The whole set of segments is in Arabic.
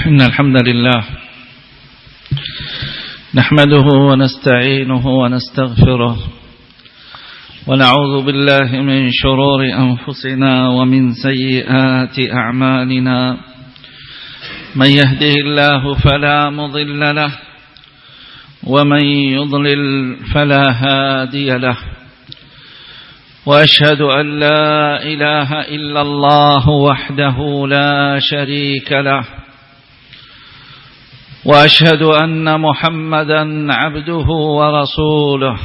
إن الحمد لله نحمده ونستعينه ونستغفره ونعوذ بالله من شرور أنفسنا ومن سيئات أعمالنا. من يهده الله فلا مضل له ومن يضلل فلا هادي له. وأشهد أن لا إله إلا الله وحده لا شريك له، وأشهد أن محمدا عبده ورسوله.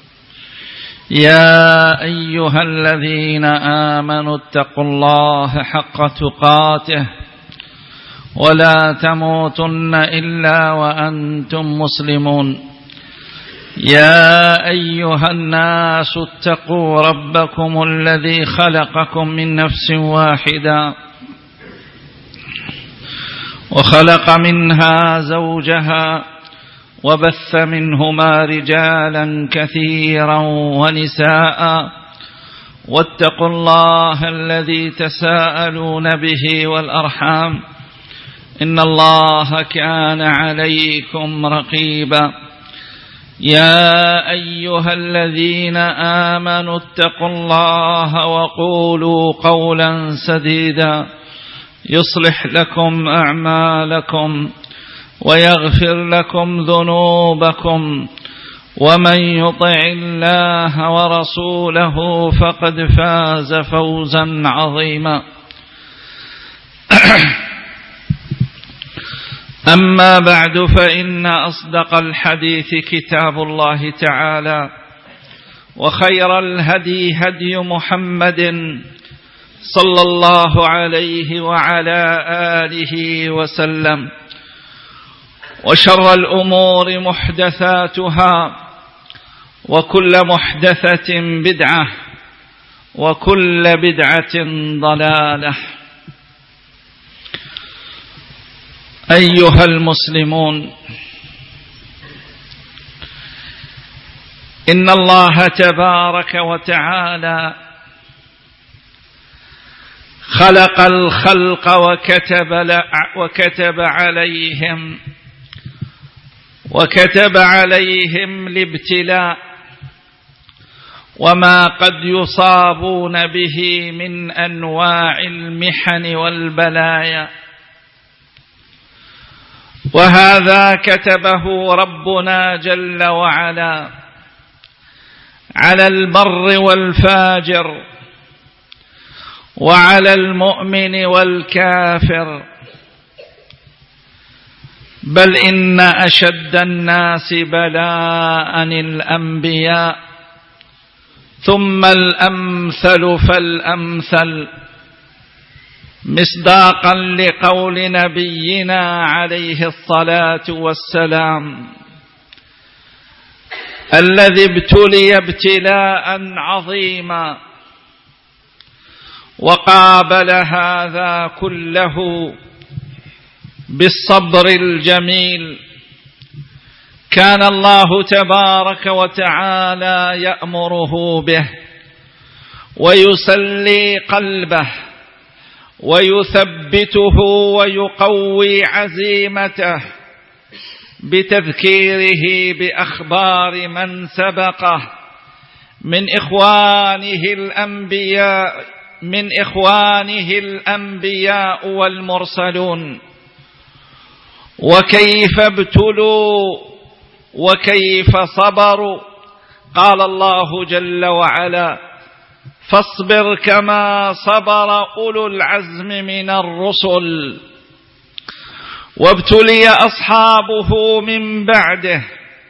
يا أيها الذين آمنوا اتقوا الله حق تقاته ولا تموتن إلا وأنتم مسلمون. يا أيها الناس اتقوا ربكم الذي خلقكم من نفس واحدة وخلق منها زوجها وبث منهما رجالا كثيرا ونساء. واتقوا الله الذي تساءلون به والأرحام إن الله كان عليكم رقيبا. يا أيها الذين آمنوا اتقوا الله وقولوا قولا سديدا يصلح لكم أعمالكم ويغفر لكم ذنوبكم، ومن يطع الله ورسوله فقد فاز فوزا عظيما. أما بعد، فإن أصدق الحديث كتاب الله تعالى، وخير الهدي هدي محمد صلى الله عليه وعلى آله وسلم. وشر الأمور محدثاتها، وكل محدثة بدعة، وكل بدعة ضلالة. أيها المسلمون، إن الله تبارك وتعالى خلق الخلق وكتب عليهم الابتلاء وما قد يصابون به من أنواع المحن والبلايا. وهذا كتبه ربنا جل وعلا على البر والفاجر، وعلى المؤمن والكافر، بل إن أشد الناس بلاء الأنبياء، ثم الأمثل فالأمثل، مصداقا لقول نبينا عليه الصلاة والسلام: الذي ابتلي ابتلاء عظيما وقابل هذا كله بالصبر الجميل، كان الله تبارك وتعالى يأمره به ويسلي قلبه ويثبته ويقوي عزيمته بتذكيره بأخبار من سبقه من إخوانه الأنبياء والمرسلون، وكيف ابتلوا وكيف صبروا. قال الله جل وعلا: فاصبر كما صبر أولو العزم من الرسل. وابتلي أصحابه من بعده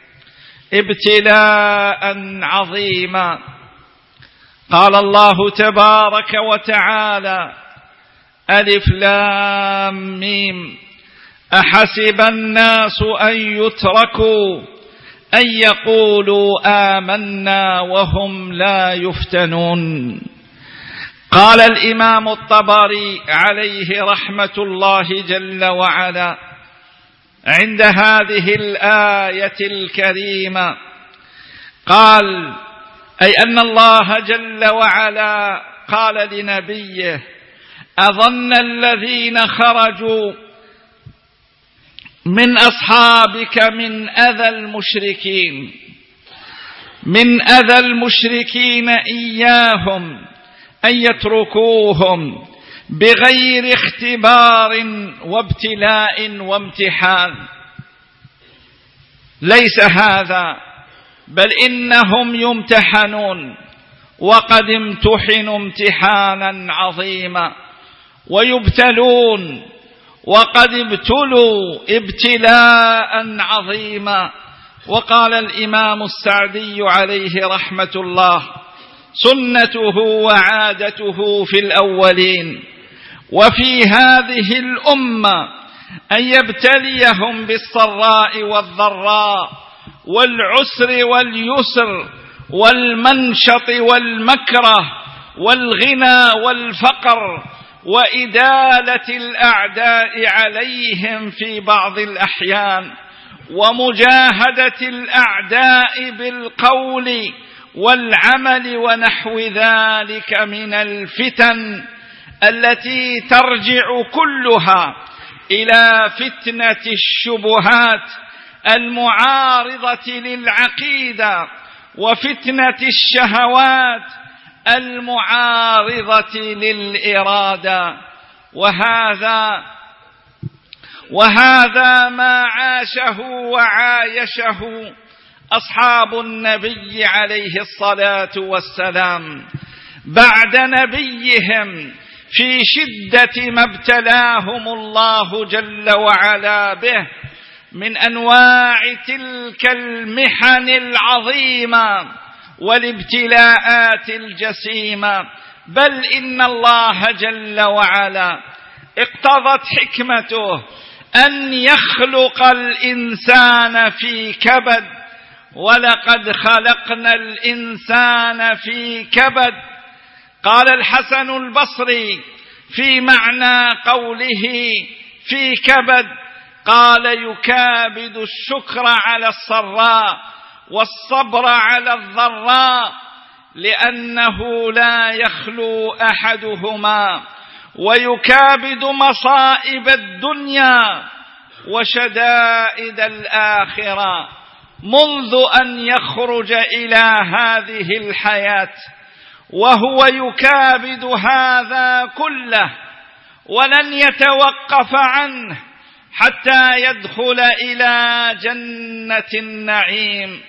ابتلاء عظيما. قال الله تبارك وتعالى: ألف لام ميم، أحسب الناس أن يتركوا أن يقولوا آمنا وهم لا يفتنون. قال الإمام الطبري عليه رحمة الله جل وعلا عند هذه الآية الكريمة، قال: أي أن الله جل وعلا قال لنبيه: أظن الذين خرجوا من أصحابك من أذى المشركين، من أذى المشركين إياهم أن يتركوهم بغير اختبار وابتلاء وامتحان. ليس هذا، بل إنهم يمتحنون وقد امتحنوا امتحانا عظيما، ويبتلون وقد ابتلوا ابتلاء عظيما. وقال الإمام السعدي عليه رحمة الله: سنته وعادته في الأولين وفي هذه الأمة أن يبتليهم بالسراء والضراء والعسر واليسر والمنشط والمكره والغنى والفقر وإدالة الأعداء عليهم في بعض الأحيان، ومجاهدة الأعداء بالقول والعمل ونحو ذلك من الفتن التي ترجع كلها إلى فتنة الشبهات المعارضة للعقيدة وفتنة الشهوات المعارضة للإرادة. وهذا ما عاشه وعايشه أصحاب النبي عليه الصلاة والسلام بعد نبيهم في شدة ما ابتلاهم الله جل وعلا به من أنواع تلك المحن العظيمة والابتلاءات الجسيمة. بل إن الله جل وعلا اقتضت حكمته أن يخلق الإنسان في كبد، ولقد خلقنا الإنسان في كبد. قال الحسن البصري في معنى قوله في كبد، قال: يكابد الشكر على السراء والصبر على الضراء، لأنه لا يخلو أحدهما، ويكابد مصائب الدنيا وشدائد الآخرة منذ أن يخرج إلى هذه الحياة، وهو يكابد هذا كله ولن يتوقف عنه حتى يدخل إلى جنة النعيم.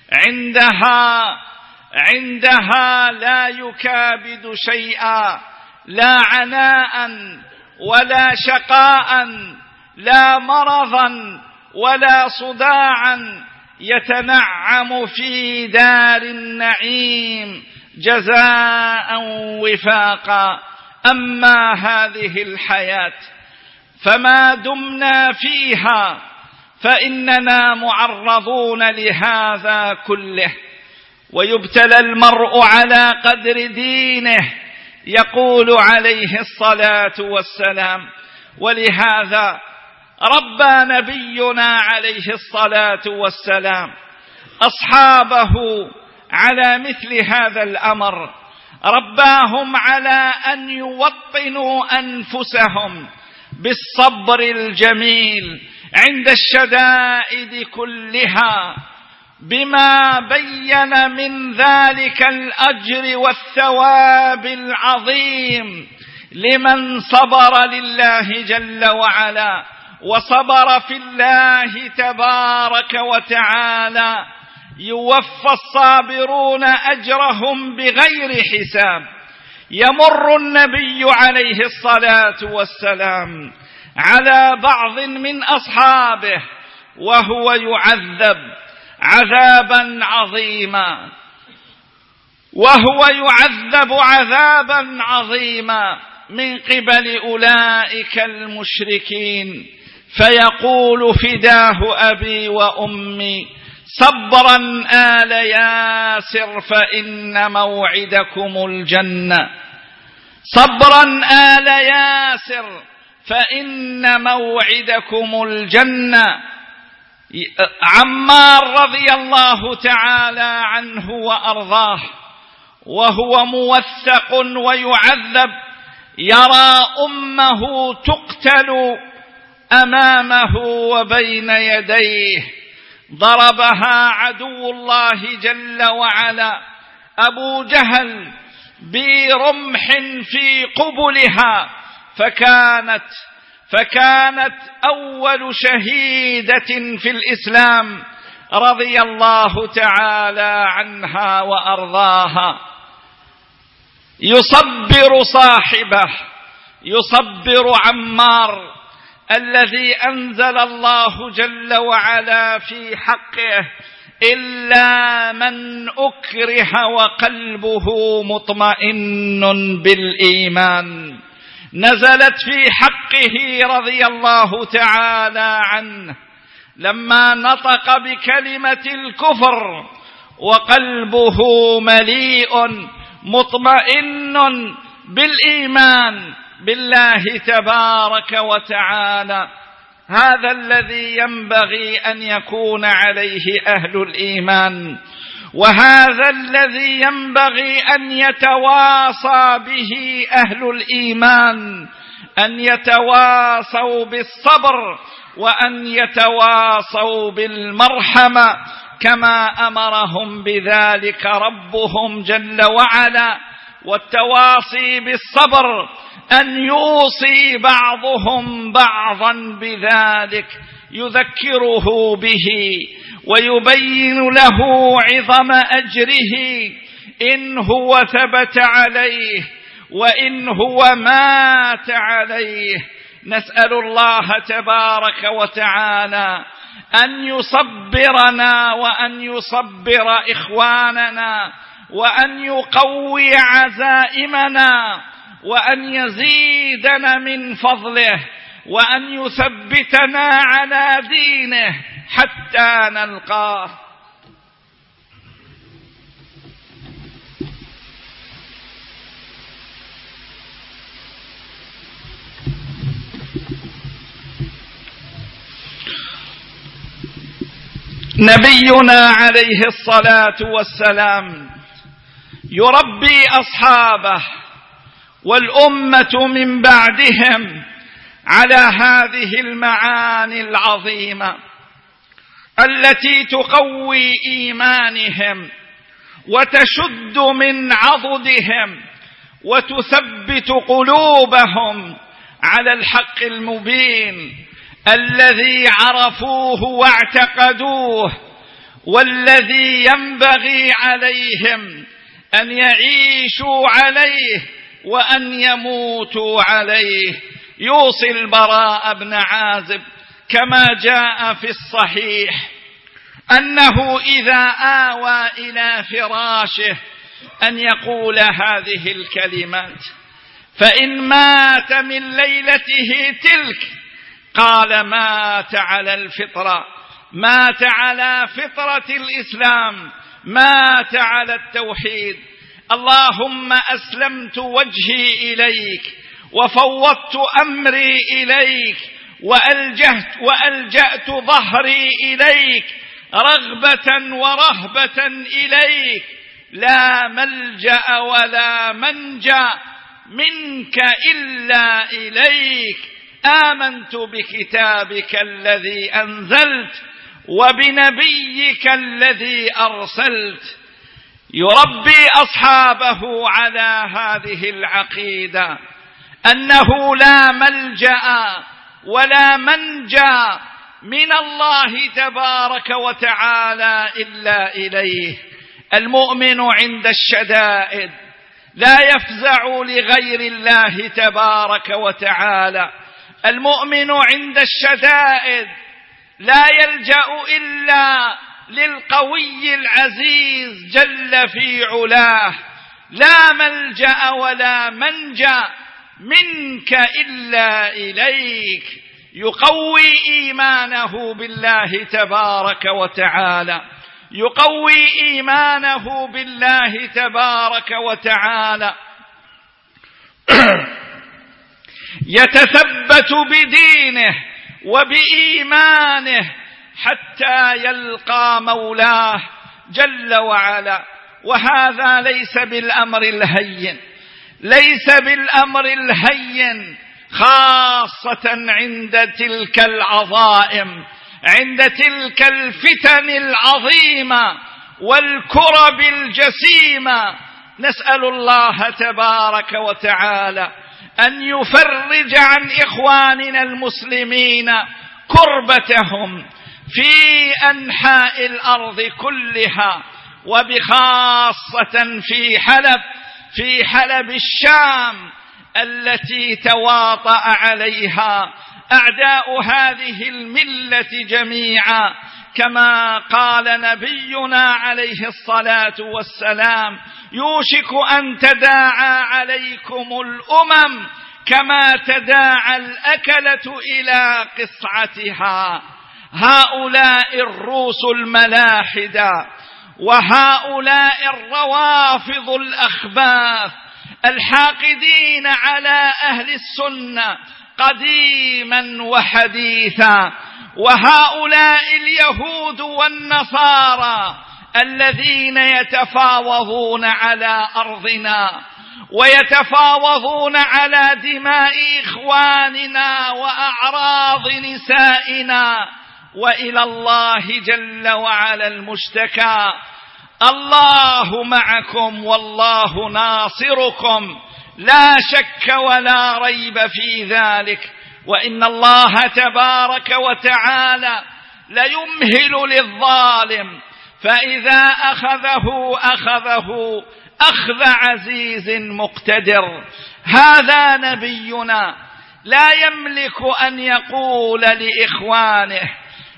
عندها لا يكابد شيئا، لا عناء ولا شقاء، لا مرضا ولا صداعا، يتنعم في دار النعيم جزاء وفاقا. أما هذه الحياة فما دمنا فيها فإننا معرضون لهذا كله، ويبتلى المرء على قدر دينه، يقول عليه الصلاة والسلام. ولهذا ربى نبينا عليه الصلاة والسلام أصحابه على مثل هذا الأمر، رباهم على أن يوطنوا أنفسهم بالصبر الجميل عند الشدائد كلها، بما بين من ذلك الأجر والثواب العظيم لمن صبر لله جل وعلا وصبر في الله تبارك وتعالى. يوفى الصابرون أجرهم بغير حساب. يمر النبي عليه الصلاة والسلام على بعض من أصحابه وهو يعذب عذابا عظيما من قبل أولئك المشركين، فيقول: فداه أبي وأمي صبرا آل ياسر فإن موعدكم الجنة، صبرا آل ياسر فإن موعدكم الجنة. عمار رضي الله تعالى عنه وأرضاه وهو موثق ويعذب، يرى أمه تقتل أمامه وبين يديه، ضربها عدو الله جل وعلا أبو جهل برمح في قبلها، فكانت أول شهيدة في الإسلام رضي الله تعالى عنها وأرضاها. يصبر صاحبه، يصبر عمار الذي أنزل الله جل وعلا في حقه: إلا من أكره وقلبه مطمئن بالإيمان. نزلت في حقه رضي الله تعالى عنه لما نطق بكلمة الكفر وقلبه مليء مطمئن بالإيمان بالله تبارك وتعالى. هذا الذي ينبغي أن يكون عليه أهل الإيمان، وهذا الذي ينبغي أن يتواصى به أهل الإيمان، أن يتواصوا بالصبر وأن يتواصوا بالمرحمة كما أمرهم بذلك ربهم جل وعلا. والتواصي بالصبر أن يوصي بعضهم بعضا بذلك، يذكره به ويبين له عظم أجره إن هو ثبت عليه وإن هو مات عليه. نسأل الله تبارك وتعالى أن يصبرنا وأن يصبر إخواننا وأن يقوي عزائمنا وأن يزيدنا من فضله وأن يثبتنا على دينه حتى نلقاه. نبينا عليه الصلاة والسلام يربي أصحابه والأمة من بعدهم على هذه المعاني العظيمة التي تقوي إيمانهم وتشد من عضدهم وتثبت قلوبهم على الحق المبين الذي عرفوه واعتقدوه، والذي ينبغي عليهم أن يعيشوا عليه وأن يموتوا عليه. يوصي البراء بن عازب كما جاء في الصحيح أنه إذا آوى إلى فراشه أن يقول هذه الكلمات: فإن مات من ليلته تلك قال مات على الفطرة، مات على فطرة الإسلام، مات على التوحيد. اللهم أسلمت وجهي إليك وفوضت أمري إليك وألجأت ظهري إليك رغبة ورهبة إليك، لا ملجأ ولا منجا منك إلا إليك. آمنت بكتابك الذي أنزلت وبنبيك الذي أرسلت. يربي أصحابه على هذه العقيدة أنه لا ملجأ ولا منجا من الله تبارك وتعالى إلا إليه. المؤمن عند الشدائد لا يفزع لغير الله تبارك وتعالى. المؤمن عند الشدائد لا يلجأ إلا للقوي العزيز جل في علاه. لا ملجأ ولا منجا منك إلا إليك. يقوي إيمانه بالله تبارك وتعالى، يقوي إيمانه بالله تبارك وتعالى، يتثبت بدينه وبإيمانه حتى يلقى مولاه جل وعلا. وهذا ليس بالأمر الهين، ليس بالأمر الهين خاصة عند تلك العظائم، عند تلك الفتن العظيمة والكرب الجسيمة. نسأل الله تبارك وتعالى أن يفرج عن إخواننا المسلمين كربتهم في أنحاء الأرض كلها، وبخاصة في حلب الشام التي تواطأ عليها أعداء هذه الملة جميعا، كما قال نبينا عليه الصلاة والسلام: يوشك أن تداعى عليكم الأمم كما تداعى الأكلة إلى قصعتها. هؤلاء الروس الملاحدة وهؤلاء الروافض الأخباث الحاقدين على أهل السنة قديما وحديثا، وهؤلاء اليهود والنصارى الذين يتفاوضون على أرضنا ويتفاوضون على دماء إخواننا وأعراض نسائنا، وإلى الله جل وعلا المشتكى. الله معكم والله ناصركم، لا شك ولا ريب في ذلك. وإن الله تبارك وتعالى ليمهل للظالم، فإذا أخذه أخذ عزيز مقتدر. هذا نبينا لا يملك أن يقول لإخوانه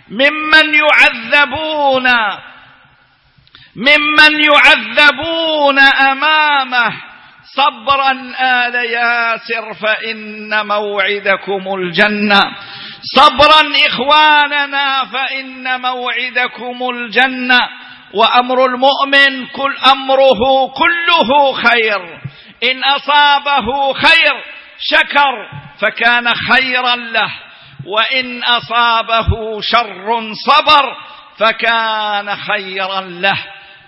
ممن يعذبون أمامه: صبرا آل ياسر فإن موعدكم الجنة، صبرا إخواننا فإن موعدكم الجنة. وأمر المؤمن أمره كله خير، إن أصابه خير شكر فكان خيرا له، وإن أصابه شر صبر فكان خيرا له.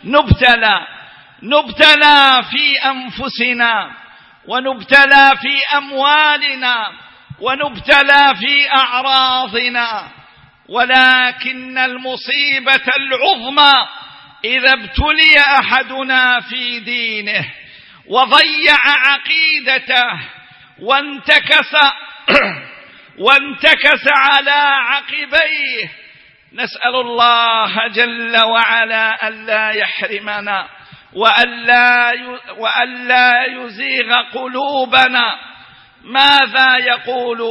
نبتلى في أنفسنا، ونبتلى في أموالنا، ونبتلى في أعراضنا، ولكن المصيبة العظمى إذا ابتلي أحدنا في دينه وضيع عقيدته وانتكس على عقبيه. نسأل الله جل وعلا ألا يحرمنا وألا يزيغ قلوبنا. ماذا يقول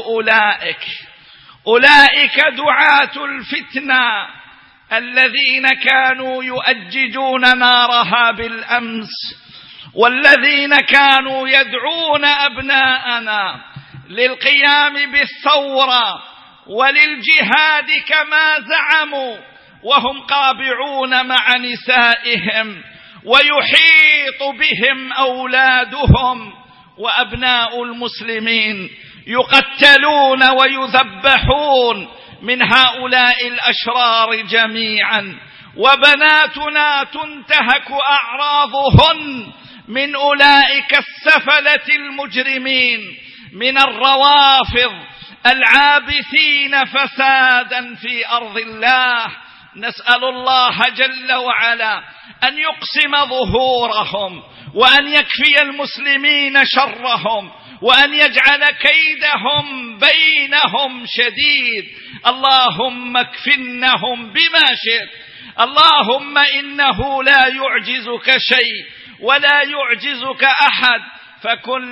أولئك دعاة الفتنة الذين كانوا يؤججون نارها بالأمس، والذين كانوا يدعون أبناءنا للقيام بالثورة وللجهاد كما زعموا، وهم قابعون مع نسائهم، ويحيط بهم أولادهم وأبناء المسلمين يقتلون ويذبحون من هؤلاء الأشرار جميعا، وبناتنا تنتهك أعراضهن من أولئك السفلة المجرمين، من الروافض العابثين فسادا في أرض الله. نسأل الله جل وعلا أن يقسم ظهورهم، وأن يكفي المسلمين شرهم، وأن يجعل كيدهم بينهم شديد. اللهم اكفنهم بما شئت، اللهم إنه لا يعجزك شيء ولا يعجزك أحد. فكن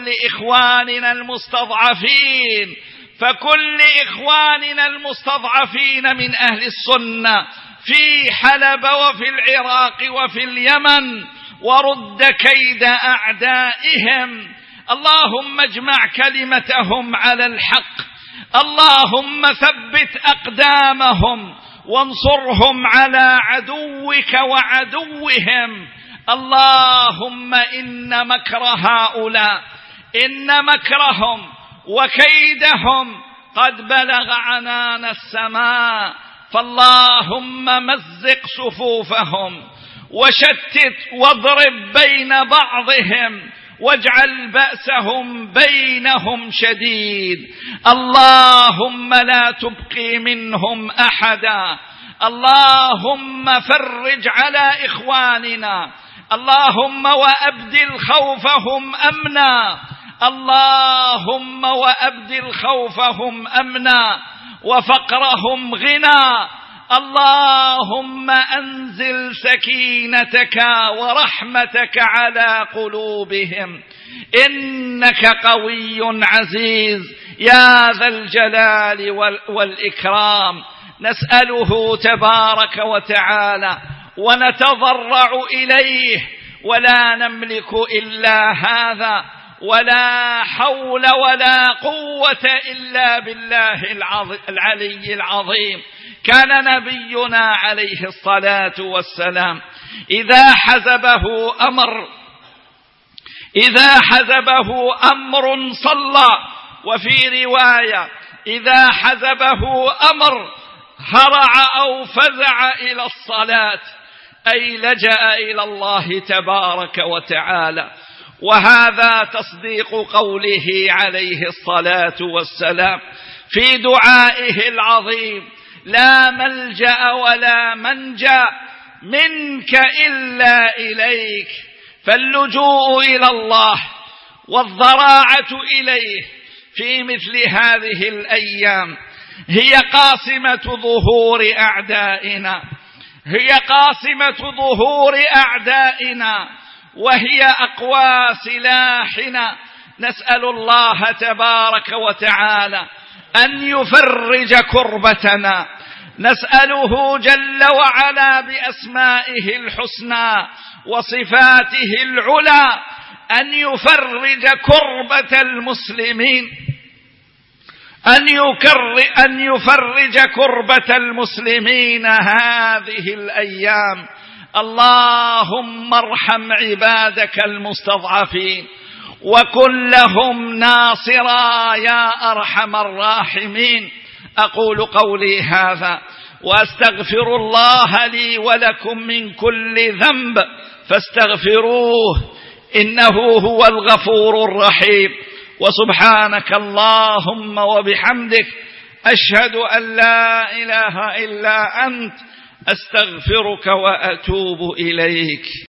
لإخواننا المستضعفين من أهل السنة في حلب وفي العراق وفي اليمن، ورد كيد أعدائهم. اللهم اجمع كلمتهم على الحق، اللهم ثبت أقدامهم وانصرهم على عدوك وعدوهم. اللهم إن مكر هؤلاء، إن مكرهم وكيدهم قد بلغ عنان السماء، فاللهم مزق صفوفهم وشتت واضرب بين بعضهم واجعل بأسهم بينهم شديد. اللهم لا تبقي منهم أحدا. اللهم فرج على إخواننا. اللهم وأبدل خوفهم أمنا. اللهم وأبدل خوفهم أمنا وفقرهم غنى. اللهم أنزل سكينتك ورحمتك على قلوبهم، إنك قوي عزيز يا ذا الجلال والإكرام. نسأله تبارك وتعالى ونتضرع إليه ولا نملك إلا هذا، ولا حول ولا قوة إلا بالله العلي العظيم. كان نبينا عليه الصلاة والسلام إذا حزبه أمر صلى، وفي رواية إذا حزبه أمر هرع أو فزع إلى الصلاة، أي لجأ إلى الله تبارك وتعالى. وهذا تصديق قوله عليه الصلاة والسلام في دعائه العظيم: لا ملجأ ولا منجا منك إلا إليك. فاللجوء إلى الله والضراعة إليه في مثل هذه الأيام هي قاسمة ظهور أعدائنا، وهي أقوى سلاحنا. نسأل الله تبارك وتعالى أن يفرج كربتنا. نسأله جل وعلا بأسمائه الحسنى وصفاته العلى أن يفرج كربة المسلمين، أن يفرج كربة المسلمين هذه الأيام. اللهم ارحم عبادك المستضعفين وكن لهم ناصرا يا أرحم الراحمين. أقول قولي هذا وأستغفر الله لي ولكم من كل ذنب فاستغفروه إنه هو الغفور الرحيم. وسبحانك اللهم وبحمدك أشهد أن لا إله إلا أنت أستغفرك وأتوب إليك.